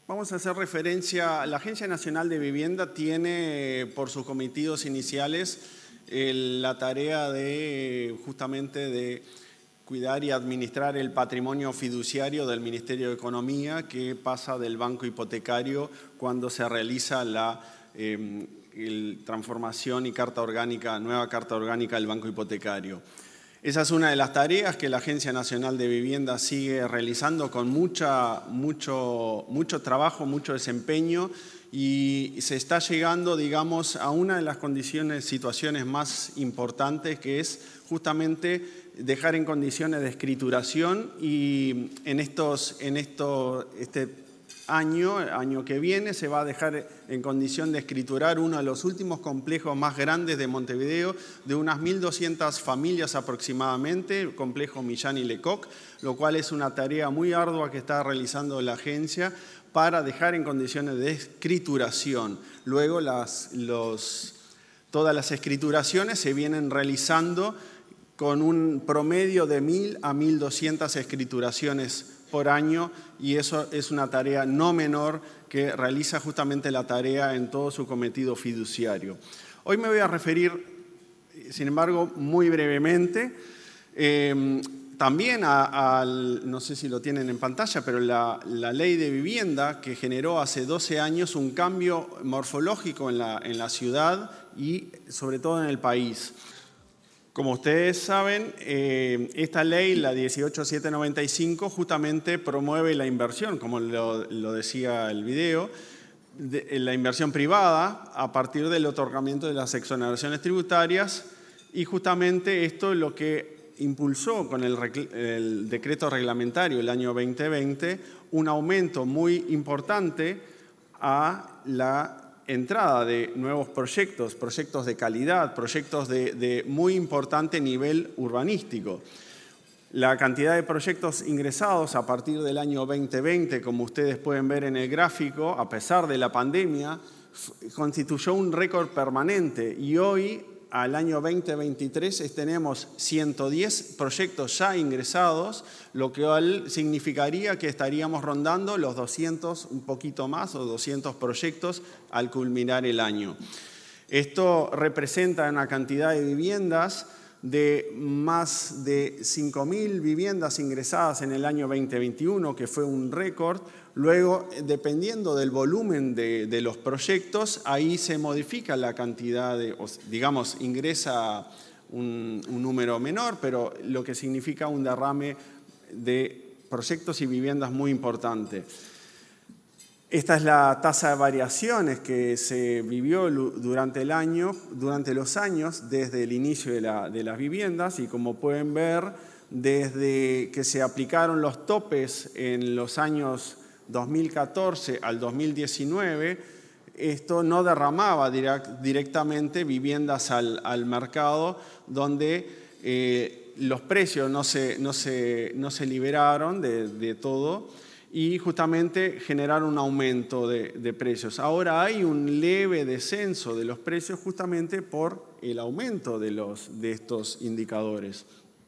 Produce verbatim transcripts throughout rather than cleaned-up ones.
Vamos a hacer referencia, la Agencia Nacional de Vivienda tiene por sus cometidos iniciales el, la tarea de justamente de cuidar y administrar el patrimonio fiduciario del Ministerio de Economía que pasa del banco hipotecario cuando se realiza la eh, el, transformación y carta orgánica, nueva carta orgánica del banco hipotecario. Esa es una de las tareas que la Agencia Nacional de Vivienda sigue realizando con mucha, mucho, mucho trabajo, mucho desempeño y se está llegando, digamos, a una de las condiciones, situaciones más importantes que es justamente dejar en condiciones de escrituración y en estos, en estos, este año, año que viene, se va a dejar en condición de escriturar uno de los últimos complejos más grandes de Montevideo, de unas mil doscientas familias aproximadamente, el complejo Millán y Lecoq, lo cual es una tarea muy ardua que está realizando la agencia para dejar en condiciones de escrituración. Luego las, los, todas las escrituraciones se vienen realizando con un promedio de mil a mil doscientas escrituraciones por año, y eso es una tarea no menor que realiza justamente la tarea en todo su cometido fiduciario. Hoy me voy a referir, sin embargo, muy brevemente, eh, también al, no sé si lo tienen en pantalla, pero la, la ley de vivienda que generó hace doce años un cambio morfológico en la, en la ciudad y sobre todo en el país. Como ustedes saben, eh, esta ley, la dieciocho mil setecientos noventa y cinco, justamente promueve la inversión, como lo, lo decía el video, de, la inversión privada a partir del otorgamiento de las exoneraciones tributarias, y justamente esto es lo que impulsó con el, el decreto reglamentario el año veinte veinte un aumento muy importante a la entrada de nuevos proyectos, proyectos de calidad, proyectos de, de muy importante nivel urbanístico. La cantidad de proyectos ingresados a partir del año veinte veinte, como ustedes pueden ver en el gráfico, a pesar de la pandemia, constituyó un récord permanente y hoy, al año veinte veintitrés, tenemos ciento diez proyectos ya ingresados, lo que significaría que estaríamos rondando los doscientos, un poquito más, o doscientos proyectos al culminar el año. Esto representa una cantidad de viviendas de más de cinco mil viviendas ingresadas en el año veinte veintiuno, que fue un récord. Luego, dependiendo del volumen de, de los proyectos, ahí se modifica la cantidad de, digamos, ingresa un, un número menor, pero lo que significa un derrame de proyectos y viviendas muy importante. Esta es la tasa de variaciones que se vivió durante el año, durante los años, desde el inicio de, la, de las viviendas, y como pueden ver, desde que se aplicaron los topes en los años dos mil catorce al dos mil diecinueve, esto no derramaba direct, directamente viviendas al, al mercado, donde eh, los precios no se, no se, no se liberaron de, de todo, y justamente generaron un aumento de, de precios. Ahora hay un leve descenso de los precios justamente por el aumento de, los, de estos indicadores.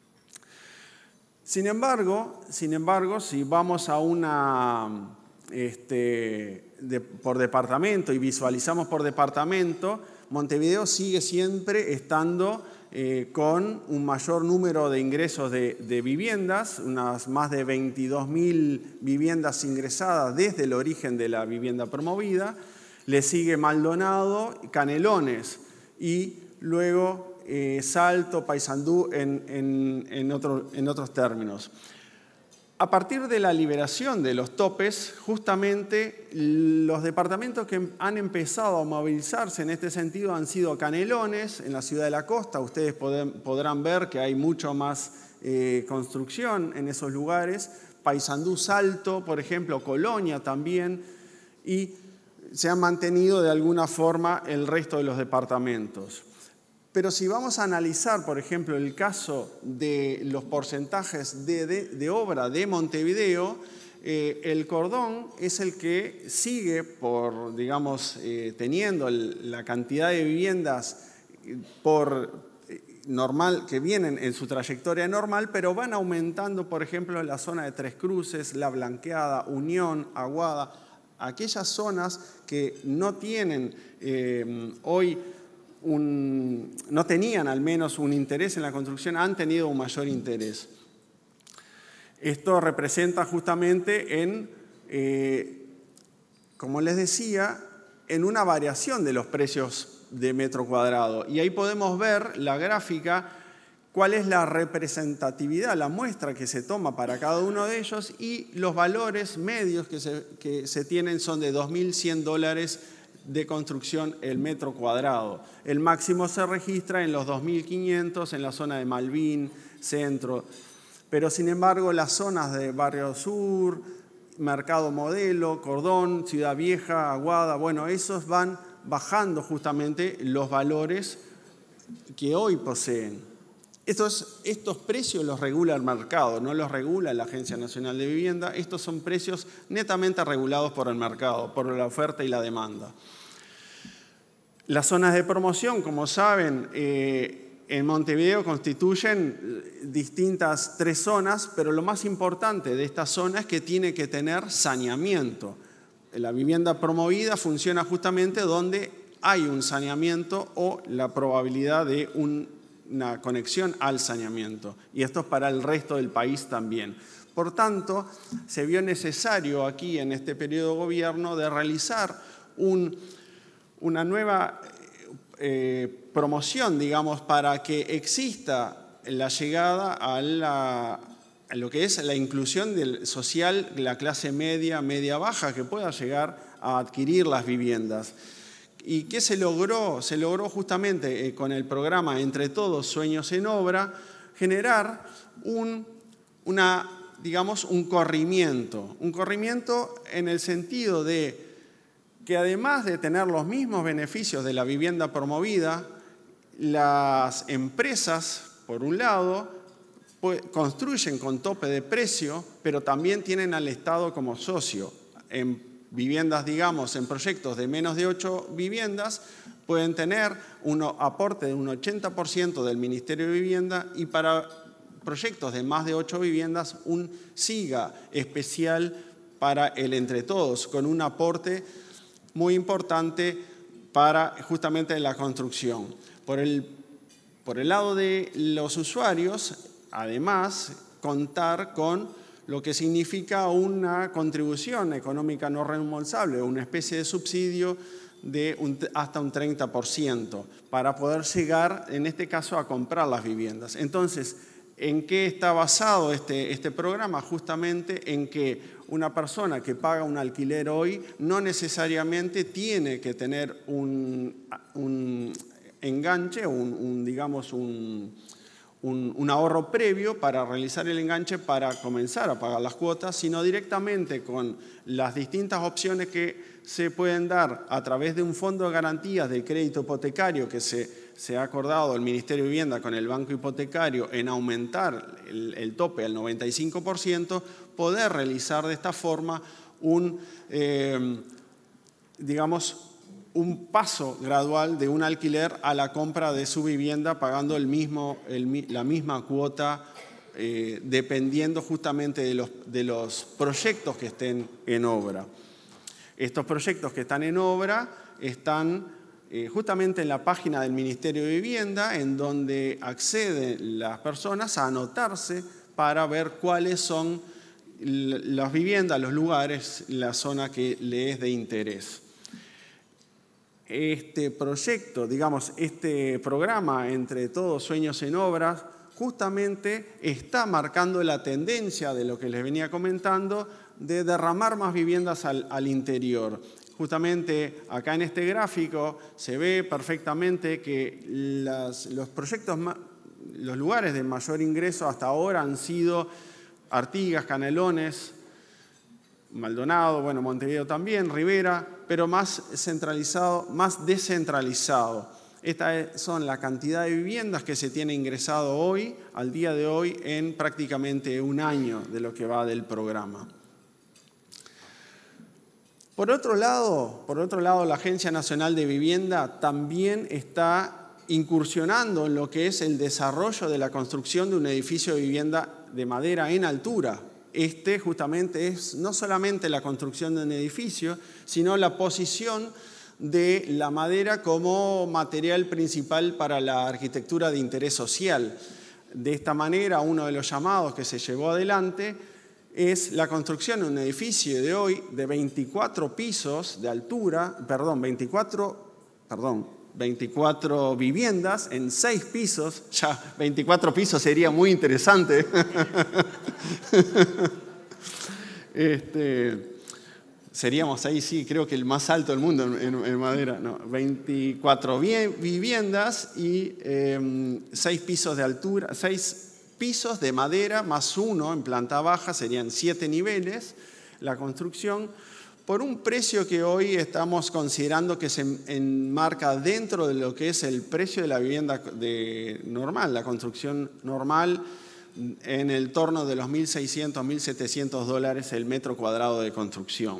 Sin embargo, sin embargo, si vamos a una, este, de, por departamento y visualizamos por departamento, Montevideo sigue siempre estando Eh, con un mayor número de ingresos de, de viviendas, unas más de veintidós mil viviendas ingresadas desde el origen de la vivienda promovida. Le sigue Maldonado, Canelones y luego eh, Salto, Paysandú en, en, en, otro, en otros términos. A partir de la liberación de los topes, justamente los departamentos que han empezado a movilizarse en este sentido han sido Canelones, en la ciudad de la costa. Ustedes podrán ver que hay mucho más eh, construcción en esos lugares. Paysandú, Salto, por ejemplo, Colonia también, y se han mantenido de alguna forma el resto de los departamentos. Pero si vamos a analizar, por ejemplo, el caso de los porcentajes de, de, de obra de Montevideo, eh, el cordón es el que sigue por, digamos, eh, teniendo el, la cantidad de viviendas por normal que vienen en su trayectoria normal, pero van aumentando, por ejemplo, en la zona de Tres Cruces, La Blanqueada, Unión, Aguada. aquellas zonas que no tienen eh, hoy, un, no tenían al menos un interés en la construcción, han tenido un mayor interés. Esto representa justamente en, eh, como les decía, en una variación de los precios de metro cuadrado. Y ahí podemos ver la gráfica, cuál es la representatividad, la muestra que se toma para cada uno de ellos, y los valores medios que se, que se tienen son de dos mil cien dólares de construcción el metro cuadrado. El máximo se registra en los dos mil quinientos en la zona de Malvín, Centro. Pero sin embargo las zonas de Barrio Sur, Mercado Modelo, Cordón, Ciudad Vieja, Aguada, bueno, esos van bajando justamente los valores que hoy poseen. Estos, estos precios los regula el mercado, no los regula la Agencia Nacional de Vivienda. Estos son precios netamente regulados por el mercado, por la oferta y la demanda. Las zonas de promoción, como saben, eh, en Montevideo constituyen distintas tres zonas, pero lo más importante de esta zona es que tiene que tener saneamiento. La vivienda promovida funciona justamente donde hay un saneamiento o la probabilidad de un una conexión al saneamiento, y esto es para el resto del país también. Por tanto, se vio necesario aquí en este periodo de gobierno de realizar un, una nueva eh, promoción, digamos, para que exista la llegada a, la, a lo que es la inclusión del social de la clase media, media-baja, que pueda llegar a adquirir las viviendas. ¿Y qué se logró? Se logró justamente eh, con el programa Entre Todos, Sueños en Obra, generar un, una, digamos, un corrimiento. Un corrimiento en el sentido de que además de tener los mismos beneficios de la vivienda promovida, las empresas, por un lado, pues, construyen con tope de precio, pero también tienen al Estado como socio. En viviendas, digamos, en proyectos de menos de ocho viviendas, pueden tener un aporte de un ochenta por ciento del Ministerio de Vivienda, y para proyectos de más de ocho viviendas, un SIGA especial para el Entre Todos, con un aporte muy importante para justamente la construcción. Por el, por el lado de los usuarios, además, contar con lo que significa una contribución económica no reembolsable, una especie de subsidio de un, hasta un treinta por ciento para poder llegar, en este caso, a comprar las viviendas. Entonces, ¿en qué está basado este, este programa? Justamente en que una persona que paga un alquiler hoy no necesariamente tiene que tener un, un enganche, un, un, digamos, un... Un, un ahorro previo para realizar el enganche para comenzar a pagar las cuotas, sino directamente con las distintas opciones que se pueden dar a través de un fondo de garantías de crédito hipotecario que se, se ha acordado el Ministerio de Vivienda con el Banco Hipotecario en aumentar el, el tope al noventa y cinco por ciento, poder realizar de esta forma un, eh, digamos, un paso gradual de un alquiler a la compra de su vivienda pagando el mismo, el, la misma cuota eh, dependiendo justamente de los, de los proyectos que estén en obra. Estos proyectos que están en obra están eh, justamente en la página del Ministerio de Vivienda, en donde acceden las personas a anotarse para ver cuáles son las viviendas, los lugares, la zona que le es de interés. Este proyecto, digamos, este programa Entre Todos, Sueños en Obras, justamente está marcando la tendencia de lo que les venía comentando, de derramar más viviendas al, al interior. Justamente acá en este gráfico se ve perfectamente que las, los proyectos, los lugares de mayor ingreso hasta ahora han sido Artigas, Canelones, Maldonado, bueno, Montevideo también, Rivera, pero más centralizado, más descentralizado. Estas son la cantidad de viviendas que se tiene ingresado hoy, al día de hoy, en prácticamente un año de lo que va del programa. Por otro lado, por otro lado, la Agencia Nacional de Vivienda también está incursionando en lo que es el desarrollo de la construcción de un edificio de vivienda de madera en altura. Este justamente es no solamente la construcción de un edificio, sino la posición de la madera como material principal para la arquitectura de interés social. De esta manera, uno de los llamados que se llevó adelante es la construcción de un edificio de hoy de veinticuatro pisos de altura, perdón, veinticuatro, perdón, veinticuatro viviendas en seis pisos. Ya veinticuatro pisos sería muy interesante. este, seríamos ahí, sí, creo que el más alto del mundo en, en, en madera. No, veinticuatro viviendas y eh, seis pisos de altura, seis pisos de madera más uno en planta baja, serían siete niveles la construcción, por un precio que hoy estamos considerando que se enmarca dentro de lo que es el precio de la vivienda de normal, la construcción normal, en el torno de los mil seiscientos, mil setecientos dólares el metro cuadrado de construcción.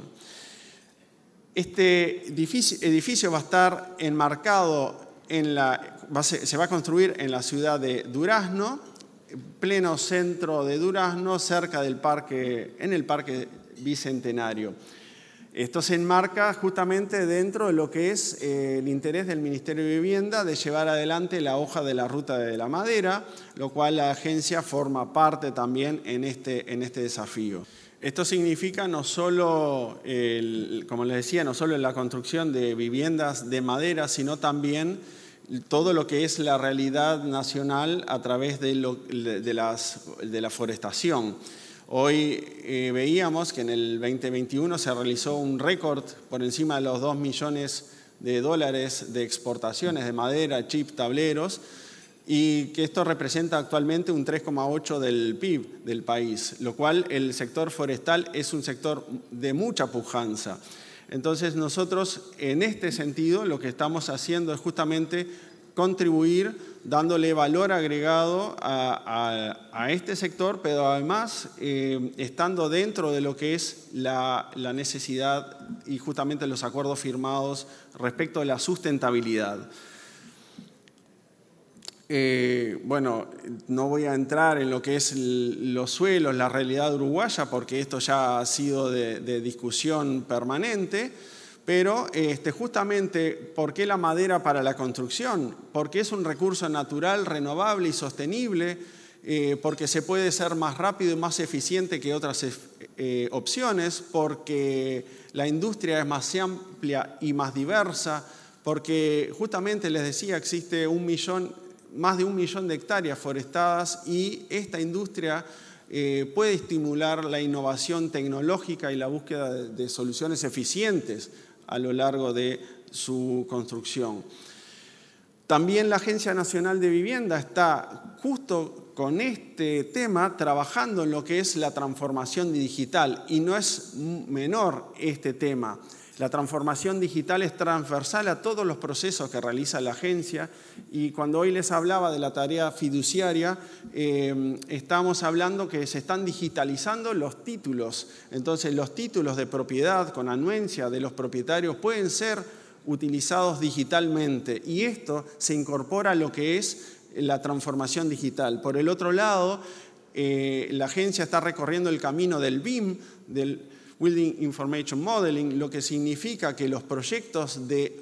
Este edificio, edificio va a estar enmarcado, en la, va a ser, se va a construir en la ciudad de Durazno, pleno centro de Durazno, cerca del parque, en el Parque Bicentenario. Esto se enmarca justamente dentro de lo que es eh, el interés del Ministerio de Vivienda de llevar adelante la hoja de la ruta de la madera, lo cual la agencia forma parte también en este, en este desafío. Esto significa no solo, el, como les decía, no solo la construcción de viviendas de madera, sino también todo lo que es la realidad nacional a través de, lo, de, las, de la forestación. Hoy eh, veíamos que en el veinte veintiuno se realizó un récord por encima de los dos millones de dólares de exportaciones de madera, chip, tableros, y que esto representa actualmente un tres coma ocho por ciento del P I B del país, lo cual el sector forestal es un sector de mucha pujanza. Entonces nosotros en este sentido lo que estamos haciendo es justamente contribuir dándole valor agregado a, a, a este sector, pero además eh, estando dentro de lo que es la, la necesidad y justamente los acuerdos firmados respecto a la sustentabilidad. Eh, bueno, no voy a entrar en lo que es el, los suelos, la realidad uruguaya, porque esto ya ha sido de, de discusión permanente, pero este, justamente, ¿por qué la madera para la construcción? Porque es un recurso natural, renovable y sostenible, eh, porque se puede ser más rápido y más eficiente que otras eh, opciones, porque la industria es más amplia y más diversa, porque justamente les decía, existe un millón más de un millón de hectáreas forestadas y esta industria eh, puede estimular la innovación tecnológica y la búsqueda de, de soluciones eficientes a lo largo de su construcción. También la Agencia Nacional de Vivienda está justo con este tema trabajando en lo que es la transformación digital y no es menor este tema. La transformación digital es transversal a todos los procesos que realiza la agencia y cuando hoy les hablaba de la tarea fiduciaria, eh, estamos hablando que se están digitalizando los títulos. Entonces, los títulos de propiedad con anuencia de los propietarios pueden ser utilizados digitalmente y esto se incorpora a lo que es la transformación digital. Por el otro lado, eh, la agencia está recorriendo el camino del B I M, del Building Information Modeling, lo que significa que los proyectos de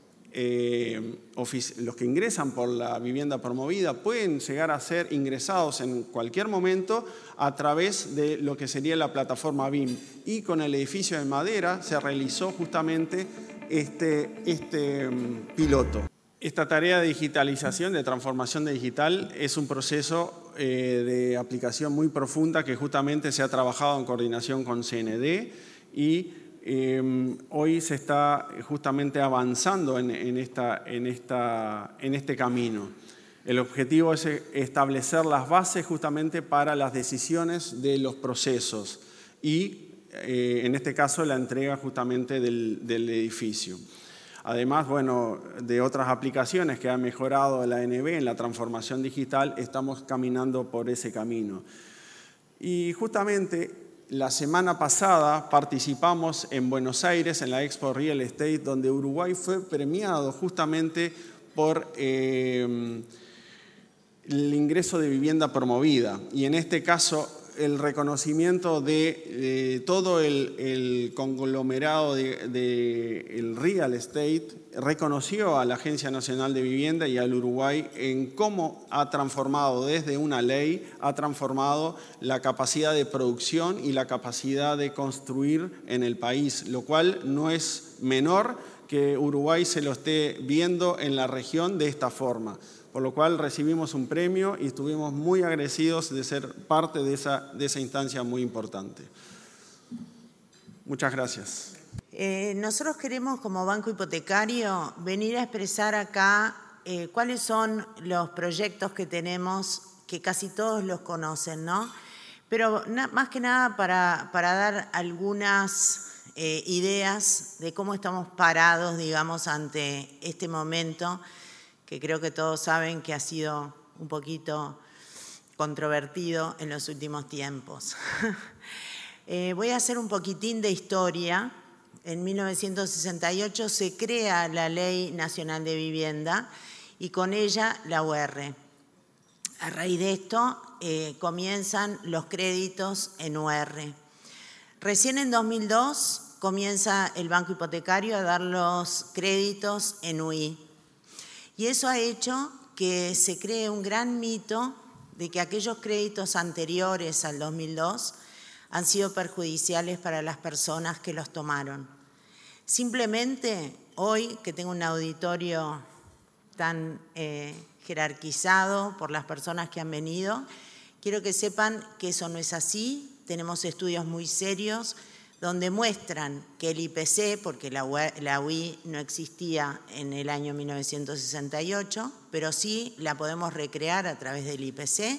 eh, los que ingresan por la vivienda promovida pueden llegar a ser ingresados en cualquier momento a través de lo que sería la plataforma B I M. Y con el edificio de madera se realizó justamente este, este um, piloto. Esta tarea de digitalización, de transformación digital, es un proceso eh, de aplicación muy profunda que justamente se ha trabajado en coordinación con C N D y eh, hoy se está justamente avanzando en, en, esta, en, esta, en este camino. El objetivo es establecer las bases justamente para las decisiones de los procesos y, eh, en este caso, la entrega justamente del, del edificio. Además, bueno, de otras aplicaciones que ha mejorado la A N B en la transformación digital, estamos caminando por ese camino. Y justamente la semana pasada participamos en Buenos Aires en la Expo Real Estate, donde Uruguay fue premiado justamente por eh, el ingreso de vivienda promovida. Y en este caso el reconocimiento de, de todo el, el conglomerado del de, de real estate, reconoció a la Agencia Nacional de Vivienda y al Uruguay en cómo ha transformado desde una ley, ha transformado la capacidad de producción y la capacidad de construir en el país, lo cual no es menor que Uruguay se lo esté viendo en la región de esta forma. Por lo cual recibimos un premio y estuvimos muy agradecidos de ser parte de esa, de esa instancia muy importante. Muchas gracias. Eh, nosotros queremos, como Banco Hipotecario, venir a expresar acá eh, cuáles son los proyectos que tenemos, que casi todos los conocen, ¿no? Pero na, más que nada para, para dar algunas eh, ideas de cómo estamos parados, digamos, ante este momento, que creo que todos saben que ha sido un poquito controvertido en los últimos tiempos. eh, voy a hacer un poquitín de historia. En mil novecientos sesenta y ocho se crea la Ley Nacional de Vivienda y con ella la U R. A raíz de esto eh, comienzan los créditos en U R. Recién en dos mil dos comienza el Banco Hipotecario a dar los créditos en U I. Y eso ha hecho que se cree un gran mito de que aquellos créditos anteriores al dos mil dos han sido perjudiciales para las personas que los tomaron. Simplemente, hoy que tengo un auditorio tan eh, jerarquizado por las personas que han venido, quiero que sepan que eso no es así. Tenemos estudios muy serios donde muestran que el I P C, porque la U I no existía en el año mil novecientos sesenta y ocho, pero sí la podemos recrear a través del I P C,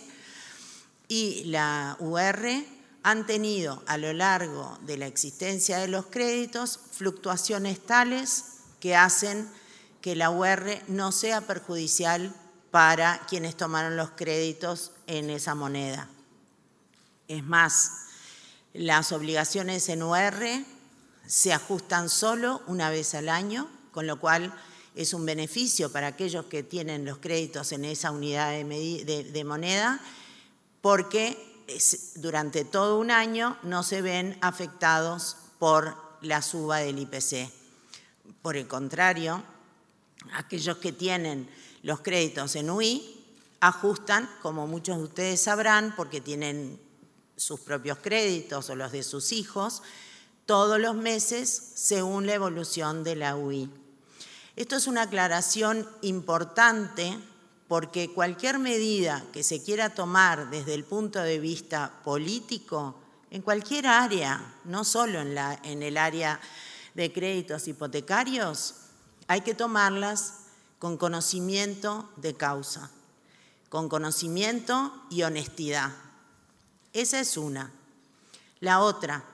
y la U R han tenido a lo largo de la existencia de los créditos fluctuaciones tales que hacen que la U R no sea perjudicial para quienes tomaron los créditos en esa moneda. Es más, las obligaciones en U R se ajustan solo una vez al año, con lo cual es un beneficio para aquellos que tienen los créditos en esa unidad de, de, de moneda, porque es, durante todo un año no se ven afectados por la suba del I P C. Por el contrario, aquellos que tienen los créditos en U I ajustan, como muchos de ustedes sabrán, porque tienen sus propios créditos o los de sus hijos, todos los meses según la evolución de la U I. Esto es una aclaración importante porque cualquier medida que se quiera tomar desde el punto de vista político, en cualquier área, no solo en, la, en el área de créditos hipotecarios, hay que tomarlas con conocimiento de causa, con conocimiento y honestidad. Esa es una. La otra,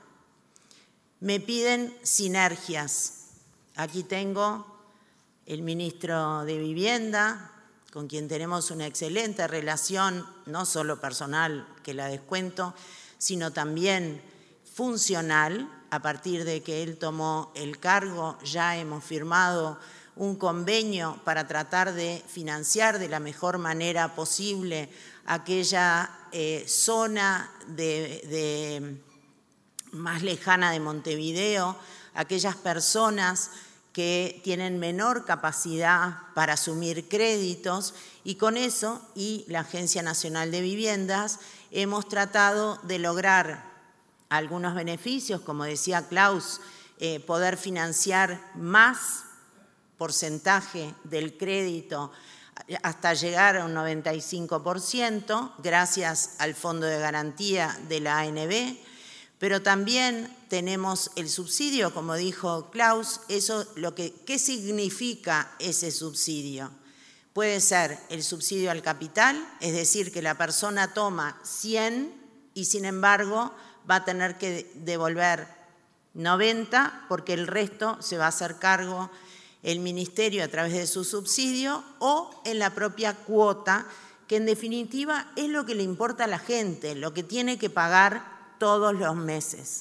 me piden sinergias. Aquí tengo el ministro de Vivienda, con quien tenemos una excelente relación, no solo personal, que la descuento, sino también funcional. A partir de que él tomó el cargo, ya hemos firmado un convenio para tratar de financiar de la mejor manera posible aquella eh, zona de, de más lejana de Montevideo, aquellas personas que tienen menor capacidad para asumir créditos, y con eso y la Agencia Nacional de Viviendas hemos tratado de lograr algunos beneficios, como decía Klaus, eh, poder financiar más porcentaje del crédito hasta llegar a un noventa y cinco por ciento gracias al Fondo de Garantía de la A N B, pero también tenemos el subsidio, como dijo Klaus. Eso, lo que, ¿qué significa ese subsidio? Puede ser el subsidio al capital, es decir, que la persona toma cien y sin embargo va a tener que devolver noventa porque el resto se va a hacer cargo el ministerio a través de su subsidio o en la propia cuota, que en definitiva es lo que le importa a la gente, lo que tiene que pagar todos los meses.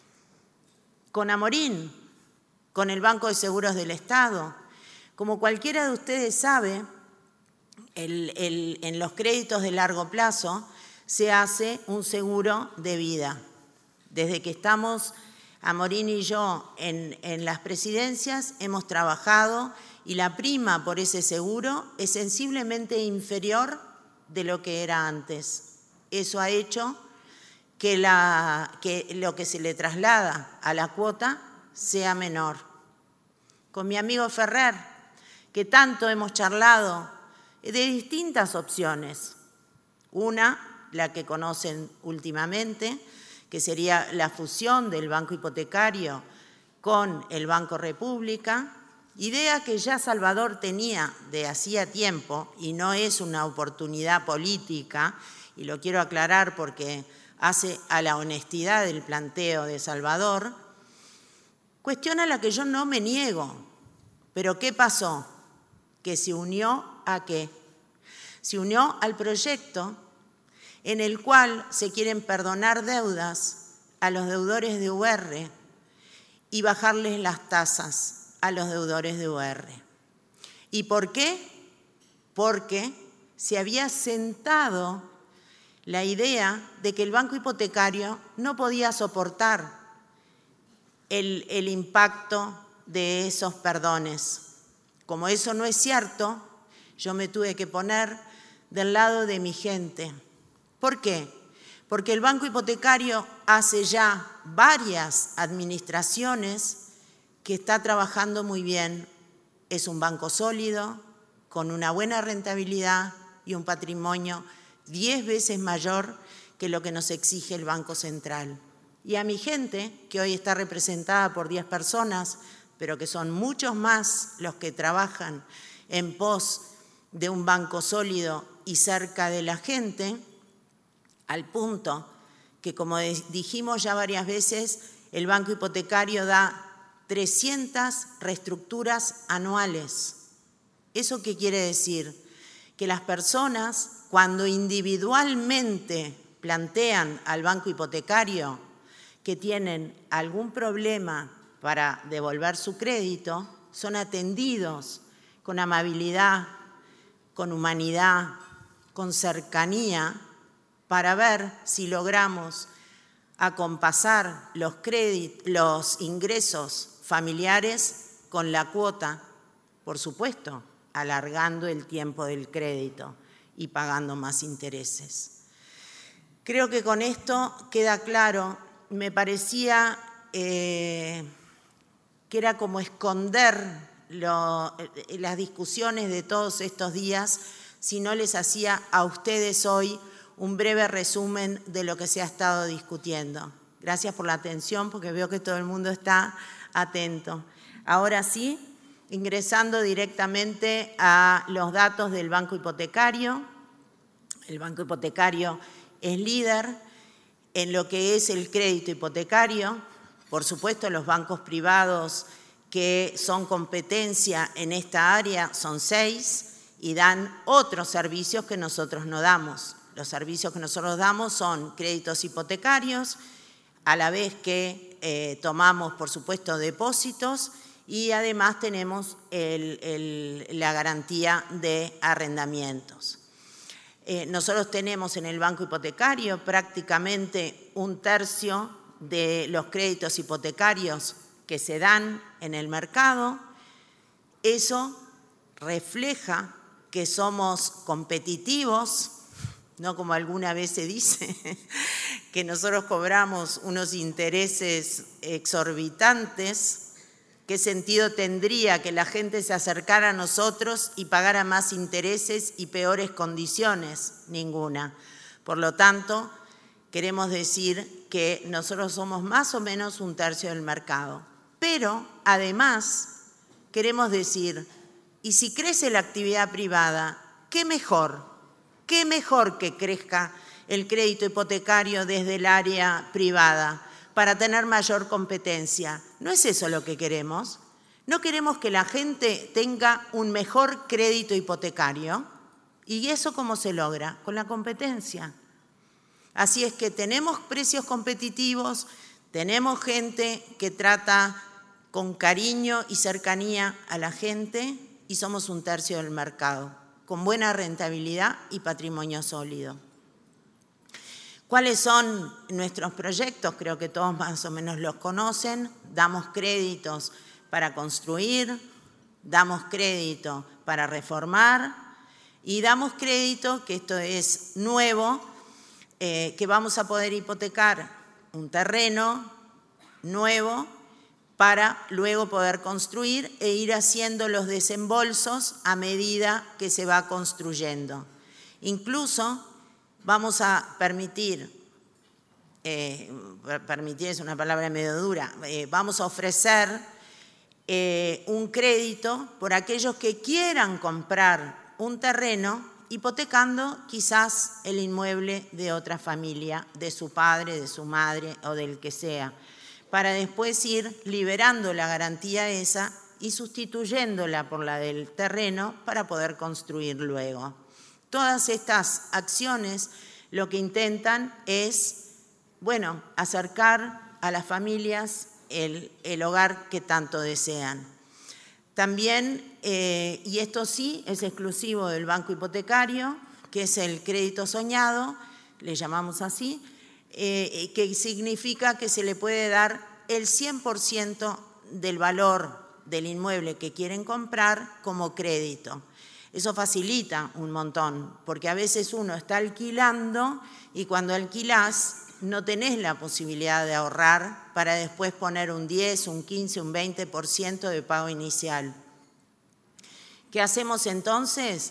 Con Amorín, con el Banco de Seguros del Estado, como cualquiera de ustedes sabe, el, el, en los créditos de largo plazo se hace un seguro de vida. Desde que estamos, Amorín y yo, en, en las presidencias, hemos trabajado y la prima por ese seguro es sensiblemente inferior de lo que era antes. Eso ha hecho que, la, que lo que se le traslada a la cuota sea menor. Con mi amigo Ferrer, que tanto hemos charlado de distintas opciones. Una, la que conocen últimamente, que sería la fusión del Banco Hipotecario con el Banco República, idea que ya Salvador tenía de hacía tiempo y no es una oportunidad política, y lo quiero aclarar porque hace a la honestidad del planteo de Salvador, cuestión a la que yo no me niego. Pero ¿qué pasó? Que se unió ¿a qué? Se unió al proyecto en el cual se quieren perdonar deudas a los deudores de U R y bajarles las tasas a los deudores de U R. ¿Y por qué? Porque se había sentado la idea de que el banco hipotecario no podía soportar el, el impacto de esos perdones. Como eso no es cierto, yo me tuve que poner del lado de mi gente. ¿Por qué? Porque el banco hipotecario hace ya varias administraciones que está trabajando muy bien. Es un banco sólido, con una buena rentabilidad y un patrimonio diez veces mayor que lo que nos exige el Banco Central. Y a mi gente, que hoy está representada por diez personas, pero que son muchos más los que trabajan en pos de un banco sólido y cerca de la gente, al punto que, como dijimos ya varias veces, el banco hipotecario da trescientas reestructuras anuales. ¿Eso qué quiere decir? Que las personas, cuando individualmente plantean al banco hipotecario que tienen algún problema para devolver su crédito, son atendidos con amabilidad, con humanidad, con cercanía, para ver si logramos acompasar los, créditos, los ingresos familiares con la cuota, por supuesto, alargando el tiempo del crédito y pagando más intereses. Creo que con esto queda claro. Me parecía eh, que era como esconder lo, las discusiones de todos estos días si no les hacía a ustedes hoy un breve resumen de lo que se ha estado discutiendo. Gracias por la atención, porque veo que todo el mundo está atento. Ahora sí, ingresando directamente a los datos del banco hipotecario. El banco hipotecario es líder en lo que es el crédito hipotecario. Por supuesto, los bancos privados que son competencia en esta área son seis y dan otros servicios que nosotros no damos. Los servicios que nosotros damos son créditos hipotecarios, a la vez que eh, tomamos, por supuesto, depósitos y además tenemos el, el, la garantía de arrendamientos. Eh, nosotros tenemos en el banco hipotecario prácticamente un tercio de los créditos hipotecarios que se dan en el mercado. Eso refleja que somos competitivos, no como alguna vez se dice, que nosotros cobramos unos intereses exorbitantes. ¿Qué sentido tendría que la gente se acercara a nosotros y pagara más intereses y peores condiciones? Ninguna. Por lo tanto, queremos decir que nosotros somos más o menos un tercio del mercado. Pero, además, queremos decir, y si crece la actividad privada, ¿qué mejor? ¿Qué mejor que crezca el crédito hipotecario desde el área privada para tener mayor competencia? ¿No es eso lo que queremos? ¿No queremos que la gente tenga un mejor crédito hipotecario? ¿Y eso cómo se logra? Con la competencia. Así es que tenemos precios competitivos, tenemos gente que trata con cariño y cercanía a la gente y somos un tercio del mercado, con buena rentabilidad y patrimonio sólido. ¿Cuáles son nuestros proyectos? Creo que todos más o menos los conocen. Damos créditos para construir, damos crédito para reformar y damos crédito, que esto es nuevo, eh, que vamos a poder hipotecar un terreno nuevo para luego poder construir e ir haciendo los desembolsos a medida que se va construyendo. Incluso vamos a permitir, eh, permitir es una palabra medio dura, eh, vamos a ofrecer eh, un crédito por aquellos que quieran comprar un terreno hipotecando quizás el inmueble de otra familia, de su padre, de su madre o del que sea, para después ir liberando la garantía esa y sustituyéndola por la del terreno para poder construir luego. Todas estas acciones lo que intentan es, bueno, acercar a las familias el, el hogar que tanto desean. También, eh, y esto sí es exclusivo del banco hipotecario, que es el crédito soñado, le llamamos así, eh, que significa que se le puede dar el cien por ciento del valor del inmueble que quieren comprar como crédito. Eso facilita un montón, porque a veces uno está alquilando y cuando alquilás no tenés la posibilidad de ahorrar para después poner un diez, un quince, un veinte por ciento de pago inicial. ¿Qué hacemos entonces?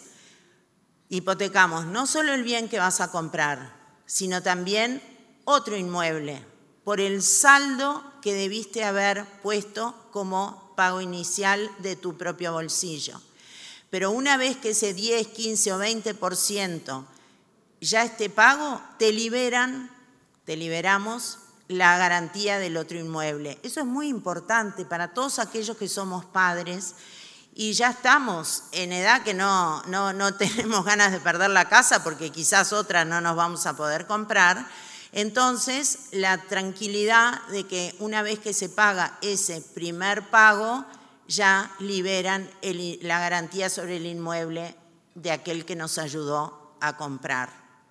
Hipotecamos no solo el bien que vas a comprar, sino también otro inmueble, por el saldo que debiste haber puesto como pago inicial de tu propio bolsillo. Pero una vez que ese diez, quince o veinte por ciento ya esté pago, te liberan, te liberamos la garantía del otro inmueble. Eso es muy importante para todos aquellos que somos padres y ya estamos en edad que no, no, no tenemos ganas de perder la casa porque quizás otra no nos vamos a poder comprar. Entonces, la tranquilidad de que una vez que se paga ese primer pago, ya liberan el, la garantía sobre el inmueble de aquel que nos ayudó a comprar.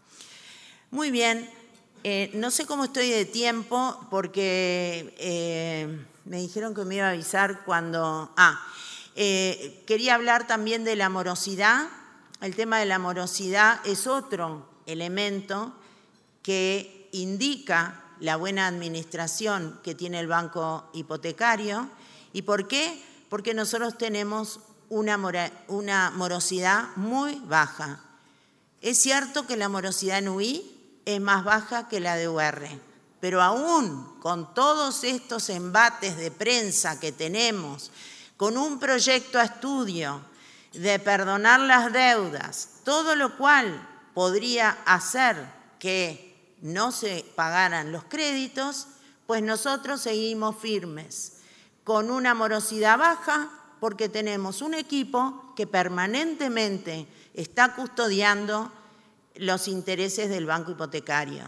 Muy bien, eh, no sé cómo estoy de tiempo porque eh, me dijeron que me iba a avisar cuando... Ah, eh, quería hablar también de la morosidad. El tema de la morosidad es otro elemento que indica la buena administración que tiene el banco hipotecario. ¿Y por qué? Porque nosotros tenemos una, mora, una morosidad muy baja. Es cierto que la morosidad en U I es más baja que la de U R, pero aún con todos estos embates de prensa que tenemos, con un proyecto a estudio de perdonar las deudas, todo lo cual podría hacer que no se pagaran los créditos, pues nosotros seguimos firmes, con una morosidad baja, porque tenemos un equipo que permanentemente está custodiando los intereses del banco hipotecario.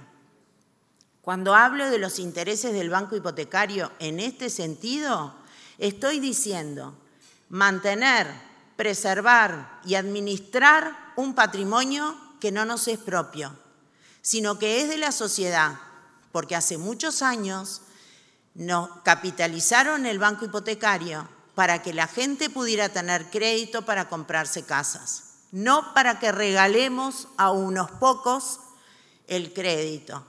Cuando hablo de los intereses del banco hipotecario en este sentido, estoy diciendo mantener, preservar y administrar un patrimonio que no nos es propio, sino que es de la sociedad, porque hace muchos años nos capitalizaron el banco hipotecario para que la gente pudiera tener crédito para comprarse casas, no para que regalemos a unos pocos el crédito.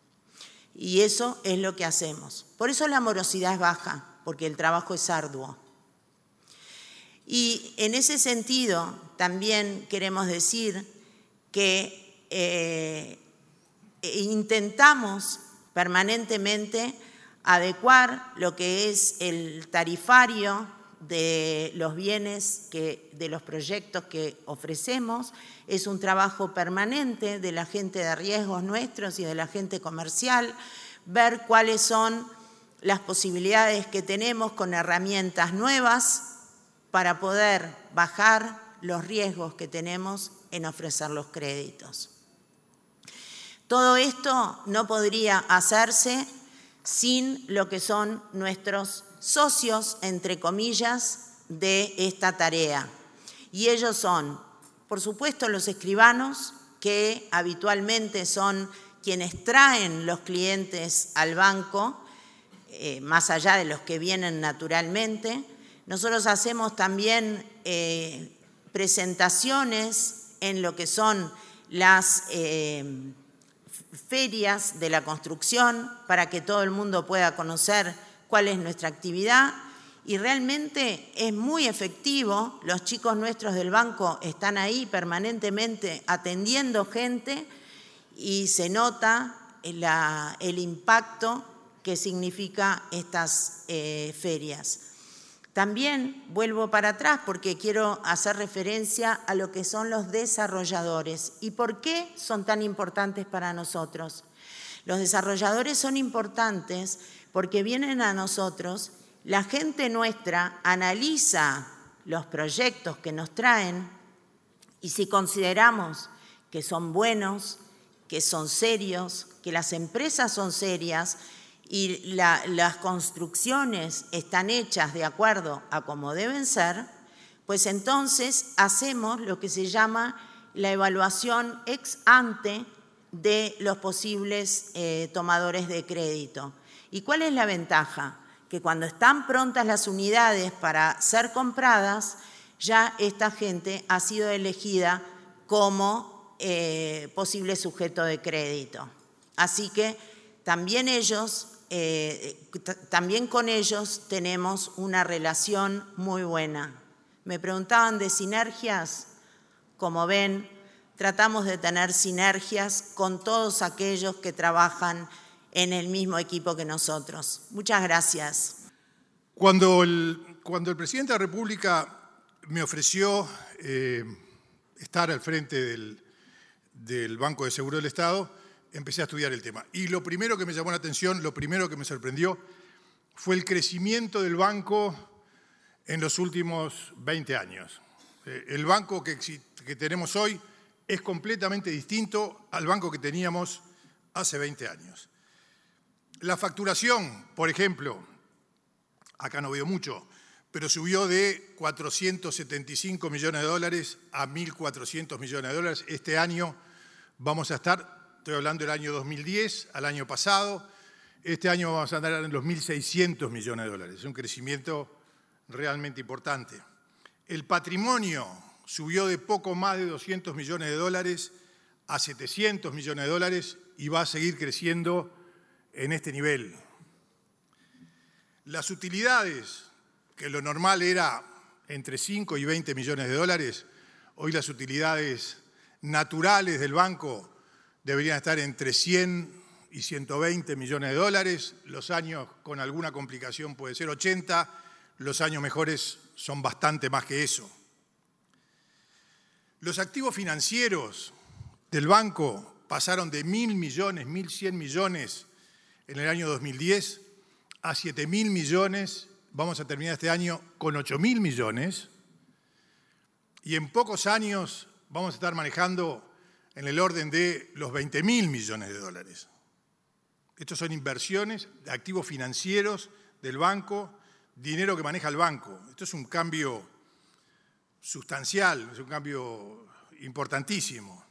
Y eso es lo que hacemos. Por eso la morosidad es baja, porque el trabajo es arduo. Y en ese sentido también queremos decir que eh, intentamos permanentemente adecuar lo que es el tarifario de los bienes, que, de los proyectos que ofrecemos. Es un trabajo permanente de la gente de riesgos nuestros y de la gente comercial, ver cuáles son las posibilidades que tenemos con herramientas nuevas para poder bajar los riesgos que tenemos en ofrecer los créditos. Todo esto no podría hacerse sin lo que son nuestros socios, entre comillas, de esta tarea. Y ellos son, por supuesto, los escribanos, que habitualmente son quienes traen los clientes al banco, eh, más allá de los que vienen naturalmente. Nosotros hacemos también eh, presentaciones en lo que son las eh, ferias de la construcción para que todo el mundo pueda conocer cuál es nuestra actividad y realmente es muy efectivo. Los chicos nuestros del banco están ahí permanentemente atendiendo gente y se nota la, el impacto que significa estas eh, ferias. También vuelvo para atrás porque quiero hacer referencia a lo que son los desarrolladores y por qué son tan importantes para nosotros. Los desarrolladores son importantes porque vienen a nosotros, la gente nuestra analiza los proyectos que nos traen y si consideramos que son buenos, que son serios, que las empresas son serias, y la, las construcciones están hechas de acuerdo a como deben ser, pues entonces hacemos lo que se llama la evaluación ex ante de los posibles eh, tomadores de crédito. ¿Y cuál es la ventaja? Que cuando están prontas las unidades para ser compradas, ya esta gente ha sido elegida como eh, posible sujeto de crédito. Así que también ellos... Eh, también con ellos tenemos una relación muy buena. Me preguntaban de sinergias. Como ven, tratamos de tener sinergias con todos aquellos que trabajan en el mismo equipo que nosotros. Muchas gracias. Cuando el, cuando el presidente de la República me ofreció eh, estar al frente del, del Banco de Seguro del Estado, empecé a estudiar el tema. Y lo primero que me llamó la atención, lo primero que me sorprendió, fue el crecimiento del banco en los últimos veinte años. El banco que, que tenemos hoy es completamente distinto al banco que teníamos hace veinte años. La facturación, por ejemplo, acá no veo mucho, pero subió de cuatrocientos setenta y cinco millones de dólares a mil cuatrocientos millones de dólares. Este año vamos a estar... Estoy hablando del año dos mil diez, al año pasado. Este año vamos a andar en los mil seiscientos millones de dólares. Es un crecimiento realmente importante. El patrimonio subió de poco más de doscientos millones de dólares a setecientos millones de dólares y va a seguir creciendo en este nivel. Las utilidades, que lo normal era entre cinco y veinte millones de dólares, hoy las utilidades naturales del banco deberían estar entre cien y ciento veinte millones de dólares. Los años con alguna complicación puede ser ochenta, los años mejores son bastante más que eso. Los activos financieros del banco pasaron de mil millones, mil cien millones en el año dos mil diez a siete mil millones. Vamos a terminar este año con ocho mil millones y en pocos años vamos a estar manejando en el orden de los veinte mil millones de dólares. Estos son inversiones de activos financieros del banco, dinero que maneja el banco. Esto es un cambio sustancial, es un cambio importantísimo.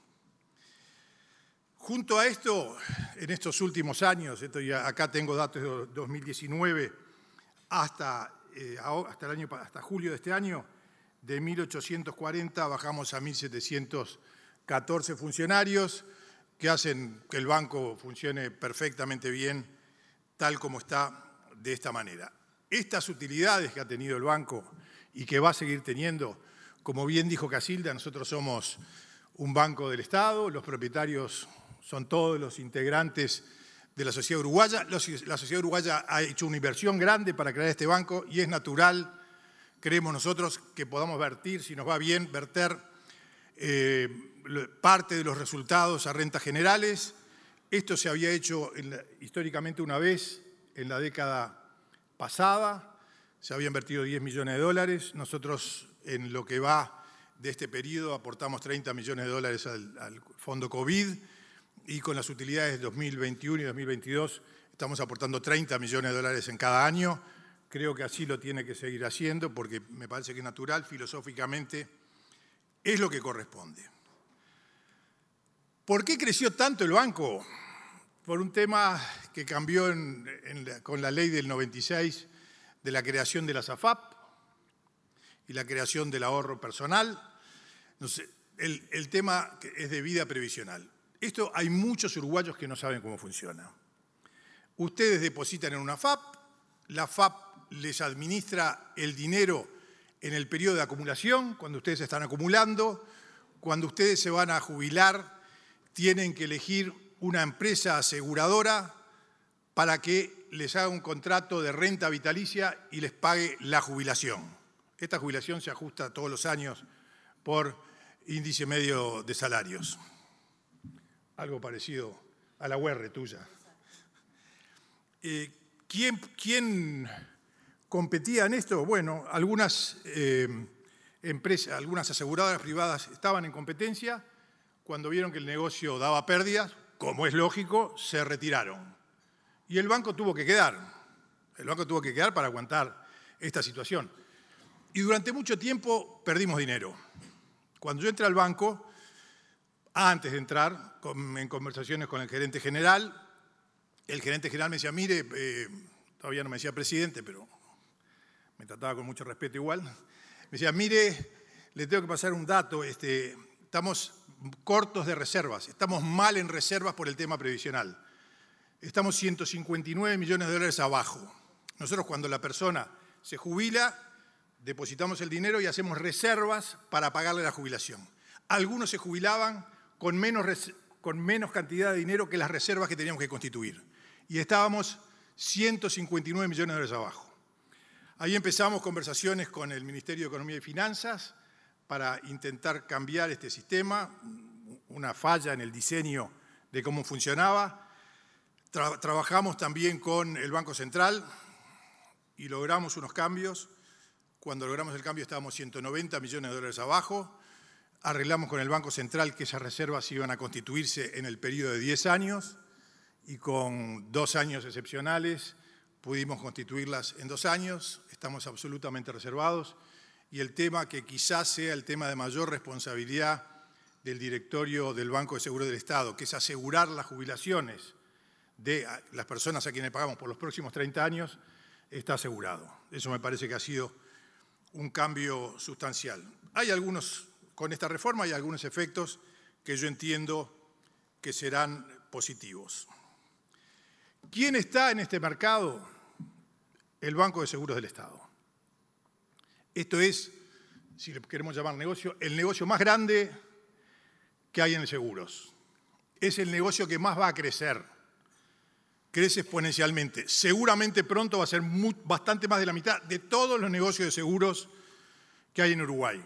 Junto a esto, en estos últimos años, esto ya, acá tengo datos de dos mil diecinueve hasta, eh, hasta, el año, hasta julio de este año, de mil ochocientos cuarenta bajamos a mil setecientos catorce funcionarios que hacen que el banco funcione perfectamente bien, tal como está de esta manera. Estas utilidades que ha tenido el banco y que va a seguir teniendo, como bien dijo Casilda, nosotros somos un banco del Estado, los propietarios son todos los integrantes de la sociedad uruguaya. La sociedad uruguaya ha hecho una inversión grande para crear este banco y es natural, creemos nosotros, que podamos vertir, si nos va bien, verter eh, parte de los resultados a rentas generales. Esto se había hecho en la, históricamente una vez en la década pasada, se había invertido diez millones de dólares. Nosotros en lo que va de este periodo aportamos treinta millones de dólares al, al fondo COVID y con las utilidades de dos mil veintiuno y dos mil veintidós estamos aportando treinta millones de dólares en cada año. Creo que así lo tiene que seguir haciendo porque me parece que es natural, filosóficamente es lo que corresponde. ¿Por qué creció tanto el banco? por un tema que cambió en, en la, con la ley del noventa y seis de la creación de la SAFAP y la creación del ahorro personal. No sé, el, el tema es de vida previsional. Esto hay muchos uruguayos que no saben cómo funciona. Ustedes depositan en una F A P, la F A P les administra el dinero en el periodo de acumulación, cuando ustedes están acumulando, cuando ustedes se van a jubilar, tienen que elegir una empresa aseguradora para que les haga un contrato de renta vitalicia y les pague la jubilación. Esta jubilación se ajusta todos los años por índice medio de salarios. Algo parecido a la U R tuya. Eh, ¿quién, ¿Quién competía en esto? Bueno, algunas eh, empresas, algunas aseguradoras privadas estaban en competencia. Cuando vieron que el negocio daba pérdidas, como es lógico, se retiraron. Y el banco tuvo que quedar. El banco tuvo que quedar para aguantar esta situación. Y durante mucho tiempo perdimos dinero. Cuando yo entré al banco, antes de entrar, en conversaciones con el gerente general, el gerente general me decía, mire, eh, todavía no me decía presidente, pero me trataba con mucho respeto igual. Me decía, mire, le tengo que pasar un dato, este, estamos cortos de reservas, estamos mal en reservas por el tema previsional. Estamos ciento cincuenta y nueve millones de dólares abajo. Nosotros cuando la persona se jubila, depositamos el dinero y hacemos reservas para pagarle la jubilación. Algunos se jubilaban con menos, con menos cantidad de dinero que las reservas que teníamos que constituir. Y estábamos ciento cincuenta y nueve millones de dólares abajo. Ahí empezamos conversaciones con el Ministerio de Economía y Finanzas para intentar cambiar este sistema, una falla en el diseño de cómo funcionaba. Tra- trabajamos también con el Banco Central y logramos unos cambios. Cuando logramos el cambio estábamos ciento noventa millones de dólares abajo. Arreglamos con el Banco Central que esas reservas iban a constituirse en el periodo de diez años y con dos años excepcionales pudimos constituirlas en dos años. Estamos absolutamente reservados y el tema que quizás sea el tema de mayor responsabilidad del directorio del Banco de Seguros del Estado, que es asegurar las jubilaciones de las personas a quienes pagamos por los próximos treinta años, está asegurado. Eso me parece que ha sido un cambio sustancial. Hay algunos, con esta reforma hay algunos efectos que yo entiendo que serán positivos. ¿Quién está en este mercado? El Banco de Seguros del Estado. Esto es, si le queremos llamar negocio, el negocio más grande que hay en seguros. Es el negocio que más va a crecer. Crece exponencialmente. Seguramente pronto va a ser muy, bastante más de la mitad de todos los negocios de seguros que hay en Uruguay.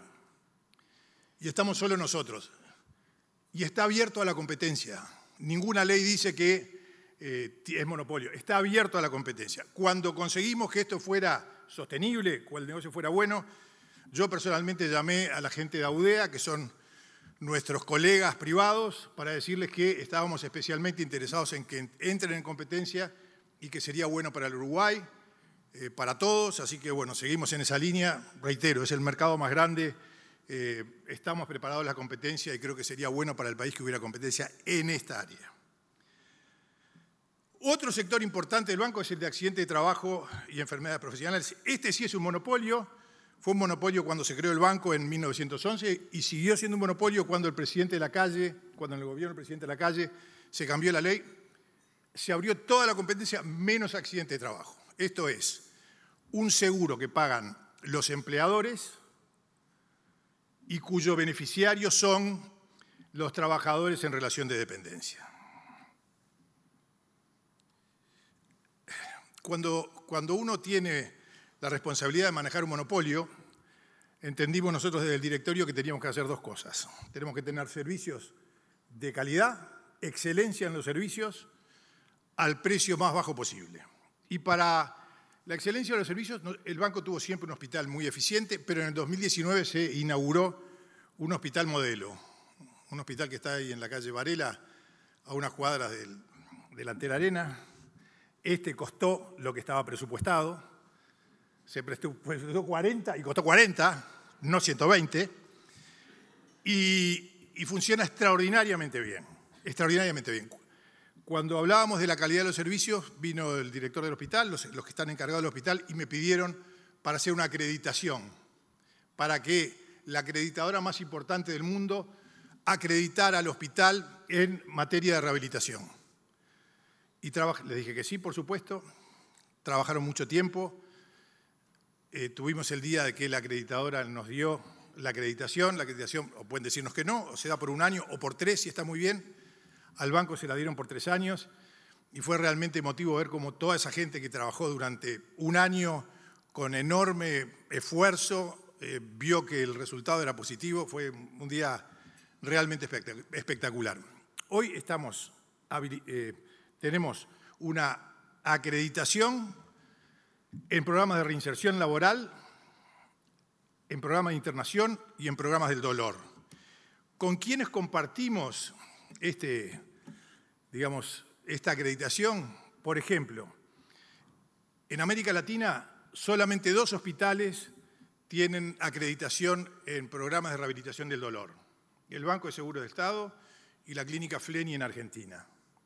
Y estamos solo nosotros. Y está abierto a la competencia. Ninguna ley dice que eh, es monopolio. Está abierto a la competencia. Cuando conseguimos que esto fuera sostenible, que el negocio fuera bueno, yo personalmente llamé a la gente de Audea, que son nuestros colegas privados, para decirles que estábamos especialmente interesados en que entren en competencia y que sería bueno para el Uruguay, eh, para todos. Así que, bueno, seguimos en esa línea. Reitero, es el mercado más grande. Eh, estamos preparados a la competencia y creo que sería bueno para el país que hubiera competencia en esta área. Otro sector importante del banco es el de accidentes de trabajo y enfermedades profesionales. Este sí es un monopolio. Fue un monopolio cuando se creó el banco en mil novecientos once y siguió siendo un monopolio cuando el presidente de la calle, cuando en el gobierno del presidente de la calle se cambió la ley, se abrió toda la competencia menos accidente de trabajo. Esto es un seguro que pagan los empleadores y cuyo beneficiario son los trabajadores en relación de dependencia. Cuando, cuando uno tiene la responsabilidad de manejar un monopolio, entendimos nosotros desde el directorio que teníamos que hacer dos cosas. Tenemos que tener servicios de calidad, excelencia en los servicios, al precio más bajo posible. Y para la excelencia de los servicios, el banco tuvo siempre un hospital muy eficiente, pero en el dos mil diecinueve se inauguró un hospital modelo, un hospital que está ahí en la calle Varela, a unas cuadras del, de la Antera Arena. Este costó lo que estaba presupuestado, se prestó cuarenta y costó cuarenta, no ciento veinte, y, y funciona extraordinariamente bien, extraordinariamente bien. Cuando hablábamos de la calidad de los servicios, vino el director del hospital, los, los que están encargados del hospital, y me pidieron para hacer una acreditación, para que la acreditadora más importante del mundo acreditara al hospital en materia de rehabilitación. Y les dije que sí, por supuesto. Trabajaron mucho tiempo. Eh, tuvimos el día de que la acreditadora nos dio la acreditación. La acreditación, o pueden decirnos que no, o se da por un año o por tres, si está muy bien. Al banco se la dieron por tres años y fue realmente emotivo ver cómo toda esa gente que trabajó durante un año con enorme esfuerzo eh, vio que el resultado era positivo. Fue un día realmente espectacular. Hoy estamos, eh, tenemos una acreditación en programas de reinserción laboral, en programas de internación y en programas del dolor. ¿Con quiénes compartimos este, digamos, esta acreditación? Por ejemplo, en América Latina solamente dos hospitales tienen acreditación en programas de rehabilitación del dolor: el Banco de Seguro del Estado y la Clínica Fleni en Argentina.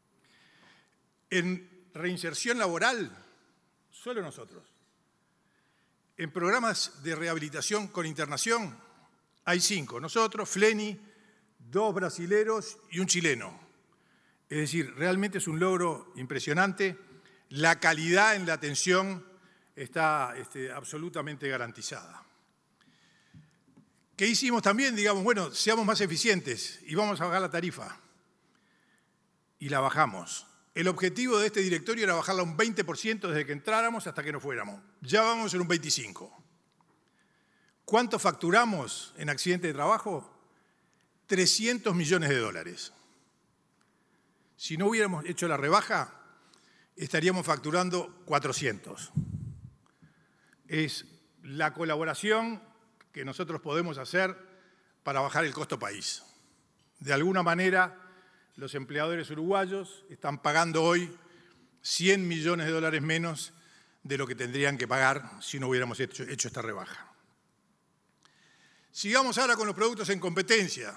En reinserción laboral, solo nosotros. En programas de rehabilitación con internación hay cinco: nosotros, Fleni, dos brasileros y un chileno. Es decir, realmente es un logro impresionante. La calidad en la atención está este, absolutamente garantizada. ¿Qué hicimos también? Digamos, bueno, seamos más eficientes y vamos a bajar la tarifa. Y la bajamos. El objetivo de este directorio era bajarla un veinte por ciento desde que entráramos hasta que nos fuéramos. Ya vamos en un veinticinco por ciento. ¿Cuánto facturamos en accidente de trabajo? trescientos millones de dólares. Si no hubiéramos hecho la rebaja, estaríamos facturando cuatrocientos. Es la colaboración que nosotros podemos hacer para bajar el costo país. De alguna manera, los empleadores uruguayos están pagando hoy cien millones de dólares menos de lo que tendrían que pagar si no hubiéramos hecho, hecho esta rebaja. Sigamos ahora con los productos en competencia.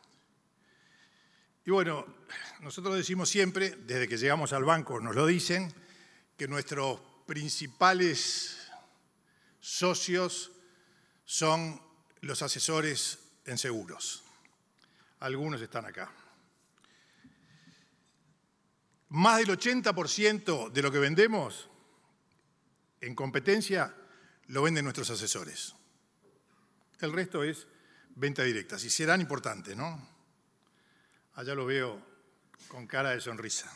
Y bueno, nosotros decimos siempre, desde que llegamos al banco nos lo dicen, que nuestros principales socios son los asesores en seguros. Algunos están acá. Más del ochenta por ciento de lo que vendemos en competencia lo venden nuestros asesores. El resto es venta directa. Y serán importantes, ¿no? Allá lo veo con cara de sonrisa.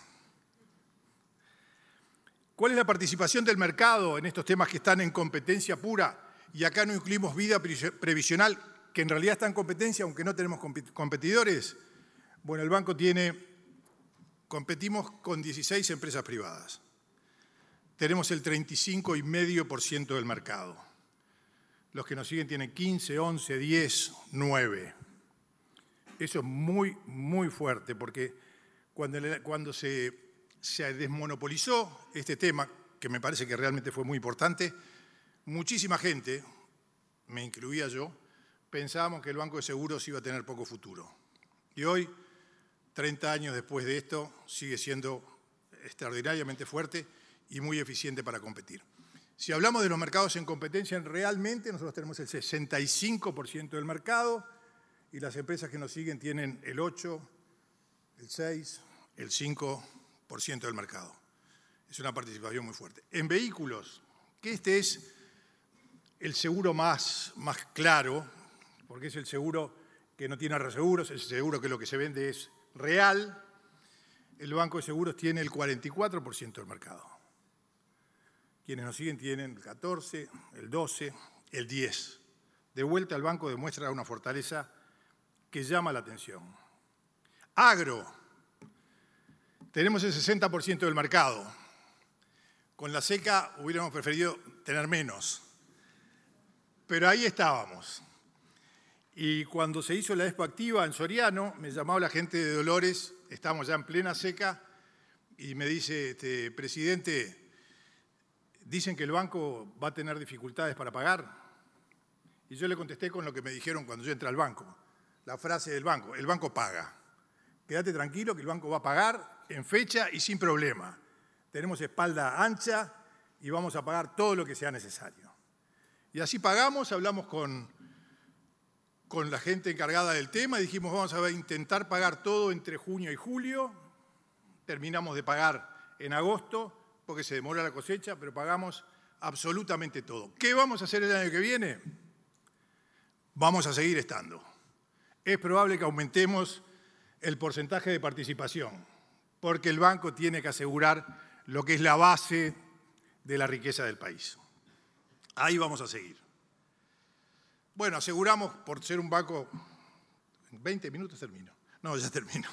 ¿Cuál es la participación del mercado en estos temas que están en competencia pura? Y acá no incluimos vida previsional, que en realidad está en competencia, aunque no tenemos competidores. Bueno, el banco tiene, competimos con dieciséis empresas privadas. Tenemos el treinta y cinco coma cinco por ciento del mercado. Los que nos siguen tienen quince, once, diez, nueve. Eso es muy, muy fuerte, porque cuando, cuando se, se desmonopolizó este tema, que me parece que realmente fue muy importante, muchísima gente, me incluía yo, pensábamos que el Banco de Seguros iba a tener poco futuro. Y hoy, treinta años después de esto, sigue siendo extraordinariamente fuerte y muy eficiente para competir. Si hablamos de los mercados en competencia, realmente nosotros tenemos el sesenta y cinco por ciento del mercado y las empresas que nos siguen tienen el ocho, el seis, el cinco por ciento del mercado. Es una participación muy fuerte. En vehículos, que este es el seguro más, más claro, porque es el seguro que no tiene reaseguros, es el seguro que lo que se vende es real. El Banco de Seguros tiene el cuarenta y cuatro por ciento del mercado. Quienes nos siguen tienen el catorce, el doce, el diez. De vuelta, el banco demuestra una fortaleza que llama la atención. Agro. Tenemos el sesenta por ciento del mercado. Con la seca hubiéramos preferido tener menos. Pero ahí estábamos. Y cuando se hizo la Expo Activa en Soriano, me llamaba la gente de Dolores, estamos ya en plena seca, y me dice, este, presidente, dicen que el banco va a tener dificultades para pagar. Y yo le contesté con lo que me dijeron cuando yo entré al banco. La frase del banco, el banco paga. quédate tranquilo que el banco va a pagar en fecha y sin problema. Tenemos espalda ancha y vamos a pagar todo lo que sea necesario. Y así pagamos, hablamos con, con la gente encargada del tema y dijimos vamos a intentar pagar todo entre junio y julio. Terminamos de pagar en agosto porque se demora la cosecha, pero pagamos absolutamente todo. ¿Qué vamos a hacer el año que viene? Vamos a seguir estando. Es probable que aumentemos el porcentaje de participación, porque el banco tiene que asegurar lo que es la base de la riqueza del país. Ahí vamos a seguir. Bueno, aseguramos, por ser un banco... En veinte minutos termino. No, ya termino.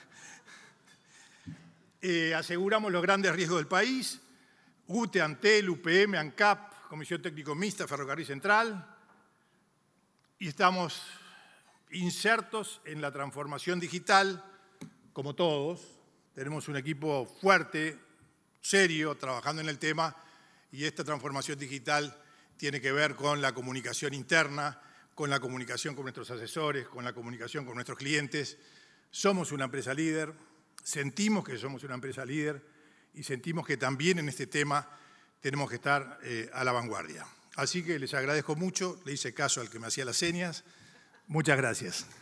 Eh, aseguramos los grandes riesgos del país, U T E, Antel, U P M, ANCAP, Comisión Técnico Mixta, Ferrocarril Central, y estamos insertos en la transformación digital, como todos. Tenemos un equipo fuerte, serio, trabajando en el tema, y esta transformación digital tiene que ver con la comunicación interna, con la comunicación con nuestros asesores, con la comunicación con nuestros clientes. Somos una empresa líder, sentimos que somos una empresa líder y sentimos que también en este tema tenemos que estar eh, a la vanguardia. Así que les agradezco mucho, le hice caso al que me hacía las señas. Muchas gracias.